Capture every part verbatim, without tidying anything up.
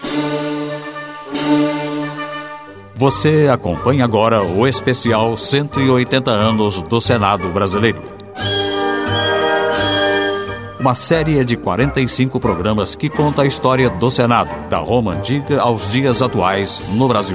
Você acompanha agora o especial cento e oitenta anos do Senado Brasileiro. Uma série de quarenta e cinco programas que conta a história do Senado, da Roma Antiga aos dias atuais no Brasil.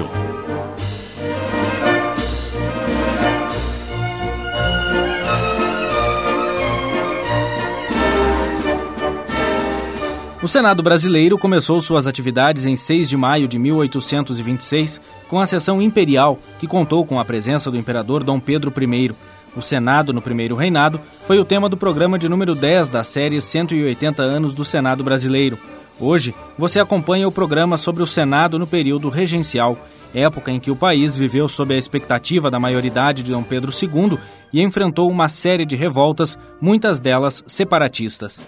O Senado brasileiro começou suas atividades em seis de maio de mil oitocentos e vinte e seis, com a sessão imperial, que contou com a presença do imperador Dom Pedro I. O Senado no primeiro reinado foi o tema do programa de número dez da série cento e oitenta anos do Senado brasileiro. Hoje, você acompanha o programa sobre o Senado no período regencial, época em que o país viveu sob a expectativa da maioridade de Dom Pedro segundo e enfrentou uma série de revoltas, muitas delas separatistas.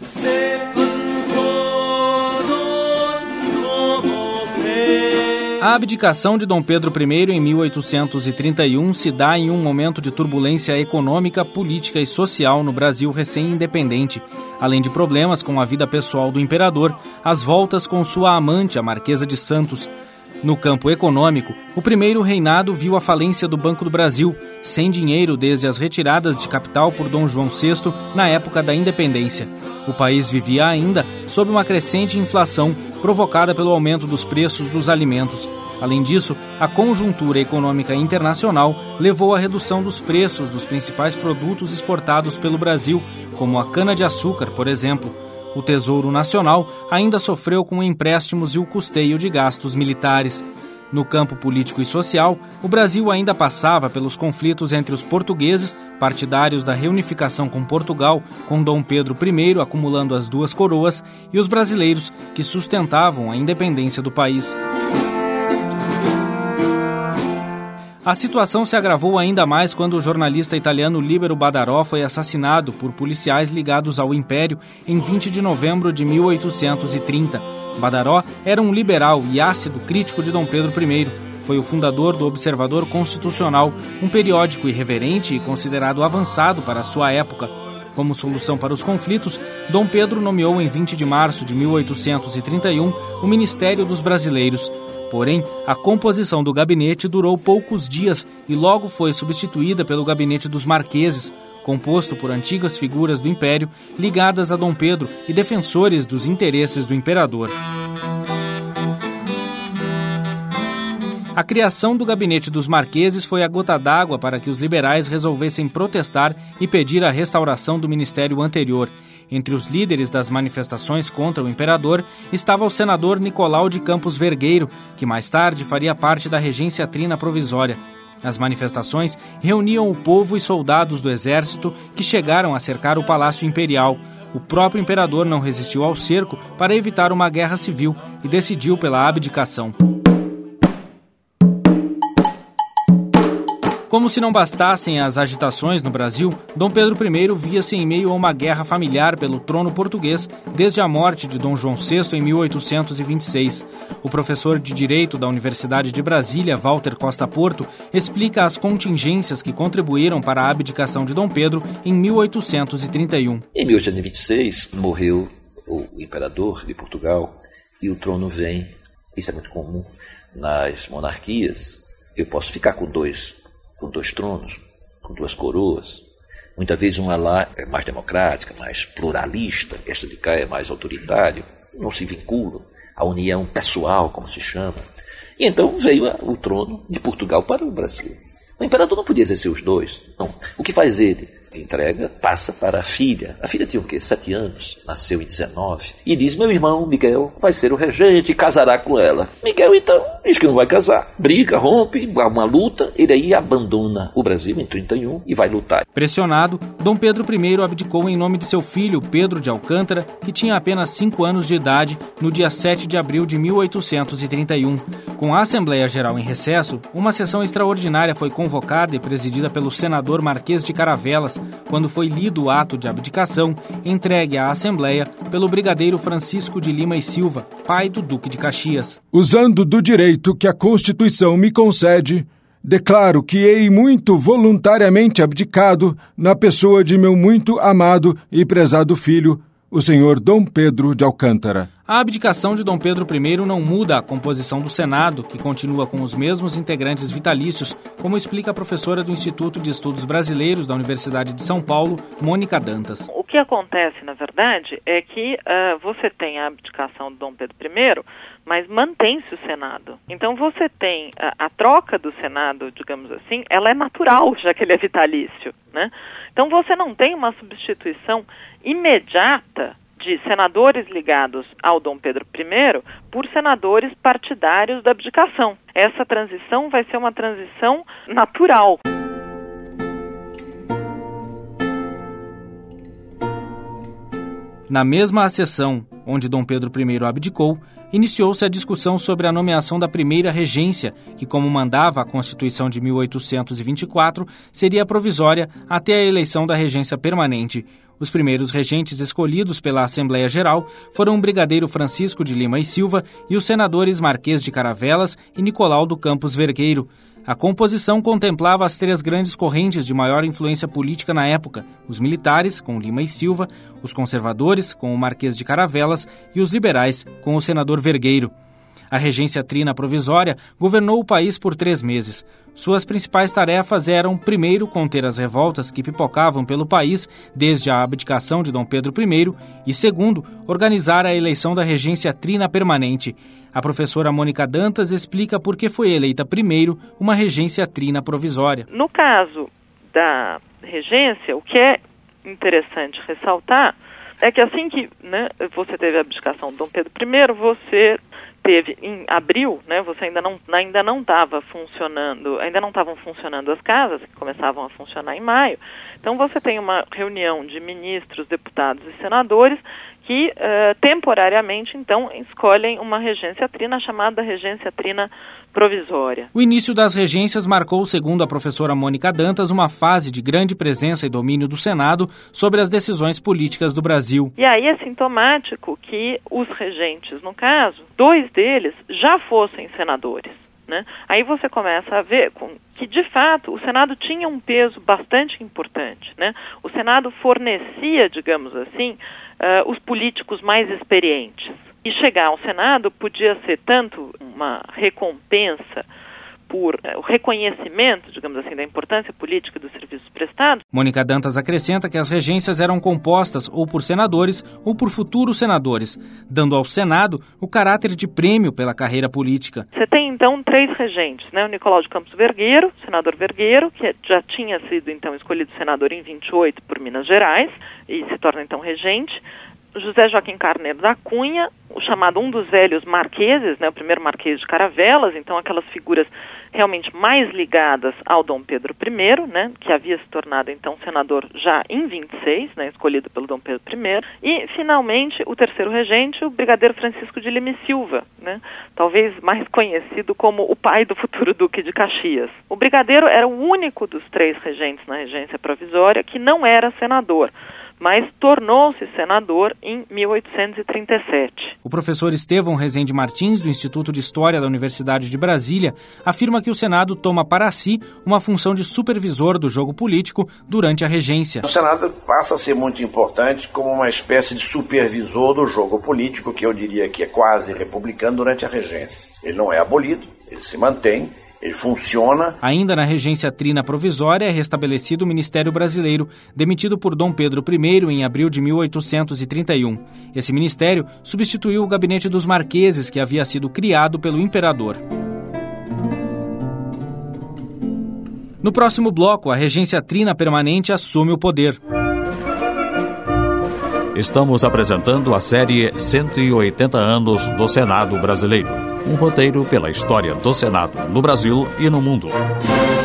A abdicação de Dom Pedro I em mil oitocentos e trinta e um se dá em um momento de turbulência econômica, política e social no Brasil recém-independente, além de problemas com a vida pessoal do imperador, as voltas com sua amante, a Marquesa de Santos. No campo econômico, o primeiro reinado viu a falência do Banco do Brasil, sem dinheiro desde as retiradas de capital por Dom João sexto na época da independência. O país vivia ainda sob uma crescente inflação provocada pelo aumento dos preços dos alimentos. Além disso, a conjuntura econômica internacional levou à redução dos preços dos principais produtos exportados pelo Brasil, como a cana-de-açúcar, por exemplo. O Tesouro Nacional ainda sofreu com empréstimos e o custeio de gastos militares. No campo político e social, o Brasil ainda passava pelos conflitos entre os portugueses, partidários da reunificação com Portugal, com Dom Pedro I acumulando as duas coroas, e os brasileiros, que sustentavam a independência do país. A situação se agravou ainda mais quando o jornalista italiano Libero Badarò foi assassinado por policiais ligados ao Império em vinte de novembro de mil oitocentos e trinta. Badarò era um liberal e ácido crítico de Dom Pedro I. Foi o fundador do Observador Constitucional, um periódico irreverente e considerado avançado para a sua época. Como solução para os conflitos, Dom Pedro nomeou em vinte de março de mil oitocentos e trinta e um o Ministério dos Brasileiros. Porém, a composição do gabinete durou poucos dias e logo foi substituída pelo Gabinete dos Marqueses, composto por antigas figuras do Império ligadas a Dom Pedro e defensores dos interesses do imperador. A criação do Gabinete dos Marqueses foi a gota d'água para que os liberais resolvessem protestar e pedir a restauração do ministério anterior. Entre os líderes das manifestações contra o imperador estava o senador Nicolau de Campos Vergueiro, que mais tarde faria parte da regência trina provisória. As manifestações reuniam o povo e soldados do exército que chegaram a cercar o Palácio Imperial. O próprio imperador não resistiu ao cerco para evitar uma guerra civil e decidiu pela abdicação. Como se não bastassem as agitações no Brasil, Dom Pedro I via-se em meio a uma guerra familiar pelo trono português desde a morte de Dom João sexto em mil oitocentos e vinte e seis. O professor de Direito da Universidade de Brasília, Walter Costa Porto, explica as contingências que contribuíram para a abdicação de Dom Pedro em mil oitocentos e trinta e um. Em mil oitocentos e vinte e seis, morreu o imperador de Portugal e o trono vem. Isso é muito comum nas monarquias. Eu posso ficar com dois com dois tronos, com duas coroas. Muitas vezes uma lá é mais democrática, mais pluralista, esta de cá é mais autoritária, não se vinculam, a união pessoal, como se chama. E então veio o trono de Portugal para o Brasil. O imperador não podia exercer os dois. Não. O que faz ele? Entrega, passa para a filha. A filha tinha o quê? Sete anos, nasceu em dezenove. E diz, meu irmão Miguel vai ser o regente e casará com ela. Miguel, então, diz que não vai casar. Briga, rompe, há uma luta. Ele aí abandona o Brasil em trinta e um e vai lutar. Pressionado, Dom Pedro I abdicou em nome de seu filho, Pedro de Alcântara, que tinha apenas cinco anos de idade, no dia sete de abril de mil oitocentos e trinta e um. Com a Assembleia Geral em recesso, uma sessão extraordinária foi convocada e presidida pelo senador Marquês de Caravelas, quando foi lido o ato de abdicação entregue à Assembleia pelo brigadeiro Francisco de Lima e Silva, pai do Duque de Caxias. Usando do direito que a Constituição me concede, declaro que hei muito voluntariamente abdicado na pessoa de meu muito amado e prezado filho, o senhor Dom Pedro de Alcântara. A abdicação de Dom Pedro I não muda a composição do Senado, que continua com os mesmos integrantes vitalícios, como explica a professora do Instituto de Estudos Brasileiros da Universidade de São Paulo, Mônica Dantas. O que acontece, na verdade, é que uh, você tem a abdicação de Dom Pedro I, mas mantém-se o Senado. Então você tem a, a troca do Senado, digamos assim, ela é natural, já que ele é vitalício, né? Então você não tem uma substituição imediata de senadores ligados ao Dom Pedro I por senadores partidários da abdicação. Essa transição vai ser uma transição natural. Na mesma sessão onde Dom Pedro I abdicou, iniciou-se a discussão sobre a nomeação da primeira regência, que, como mandava a Constituição de mil oitocentos e vinte e quatro, seria provisória até a eleição da regência permanente. Os primeiros regentes escolhidos pela Assembleia Geral foram o brigadeiro Francisco de Lima e Silva e os senadores Marquês de Caravelas e Nicolau do Campos Vergueiro. A composição contemplava as três grandes correntes de maior influência política na época: os militares, com Lima e Silva, os conservadores, com o Marquês de Caravelas, e os liberais, com o senador Vergueiro. A regência trina provisória governou o país por três meses. Suas principais tarefas eram, primeiro, conter as revoltas que pipocavam pelo país desde a abdicação de Dom Pedro I e, segundo, organizar a eleição da regência trina permanente. A professora Mônica Dantas explica por que foi eleita primeiro uma regência trina provisória. No caso da regência, o que é interessante ressaltar é que assim que, né, você teve a abdicação de Dom Pedro I, você teve em abril, né, você ainda não ainda não estava funcionando, ainda não estavam funcionando as casas, que começavam a funcionar em maio. Então você tem uma reunião de ministros, deputados e senadores que uh, temporariamente então escolhem uma regência trina chamada regência trina provisória. O início das regências marcou, segundo a professora Mônica Dantas, uma fase de grande presença e domínio do Senado sobre as decisões políticas do Brasil. E aí é sintomático que os regentes, no caso, dois deles já fossem senadores, né? Aí você começa a ver que, de fato, o Senado tinha um peso bastante importante, né? O Senado fornecia, digamos assim, uh, os políticos mais experientes. E chegar ao Senado podia ser tanto uma recompensa por uh, o reconhecimento, digamos assim, da importância política dos serviços prestados. Mônica Dantas acrescenta que as regências eram compostas ou por senadores ou por futuros senadores, dando ao Senado o caráter de prêmio pela carreira política. Você tem, então, três regentes, né? O Nicolau de Campos Vergueiro, senador Vergueiro, que já tinha sido, então, escolhido senador em vinte e oito por Minas Gerais e se torna, então, regente. José Joaquim Carneiro da Cunha, o chamado um dos velhos marqueses, né, o primeiro marquês de Caravelas, então aquelas figuras realmente mais ligadas ao Dom Pedro I, né, que havia se tornado então senador já em vinte e seis, né, escolhido pelo Dom Pedro I, e finalmente o terceiro regente, o brigadeiro Francisco de Lima e Silva, né, talvez mais conhecido como o pai do futuro Duque de Caxias. O brigadeiro era o único dos três regentes na regência provisória que não era senador, mas tornou-se senador em mil oitocentos e trinta e sete. O professor Estevão Rezende Martins, do Instituto de História da Universidade de Brasília, afirma que o Senado toma para si uma função de supervisor do jogo político durante a regência. O Senado passa a ser muito importante como uma espécie de supervisor do jogo político, que eu diria que é quase republicano durante a regência. Ele não é abolido, ele se mantém, ele funciona. Ainda na regência trina provisória é restabelecido o Ministério Brasileiro, demitido por Dom Pedro I em abril de mil oitocentos e trinta e um. Esse ministério substituiu o gabinete dos marqueses, que havia sido criado pelo imperador. No próximo bloco, a regência trina permanente assume o poder. Estamos apresentando a série cento e oitenta anos do Senado Brasileiro. Um roteiro pela história do Senado no Brasil e no mundo.